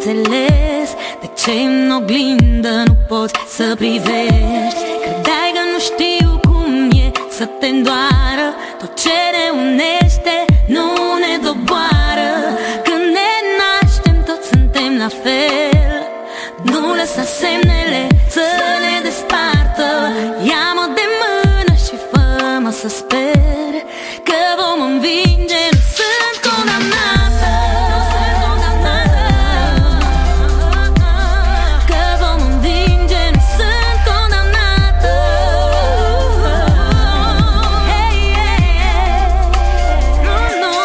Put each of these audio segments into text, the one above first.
înțeles de ce în oglindă nu poți să privești. Credeai că nu știu cum e să te îndoară. Tot ce ne unește nu ne doboară. Când ne naștem toți suntem la fel. Nu lăsa semnele să ne despartă. Ia-mă de mână și fă-mă să sper că vom învinge. Nu sunt condamnată, că vom învinge. Nu sunt condamnată. Hey, hey, hey. Nu, nu.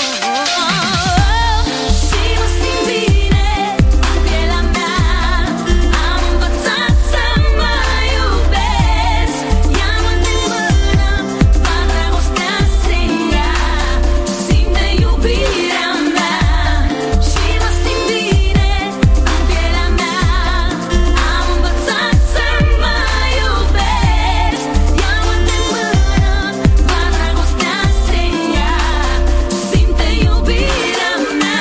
Și mă simt bine în pielea mea. Am învățat să mă iubesc. Ia-mă de mână, va dragostea se ia. Simte iubirea mea. Și mă simt bine în pielea mea. Am învățat să mă iubesc. Ia-mă de mână, va dragostea se ia. Simte iubirea mea.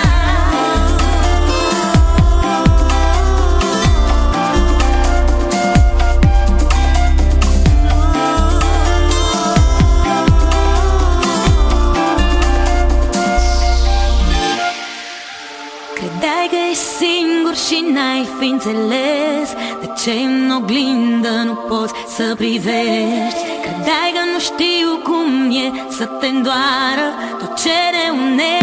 Credeai că ești singur și n-ai fi înțeles de ce în oglindă nu poți să privești. Credeai că nu știu cum e să te îndoară. Tot ce ne unește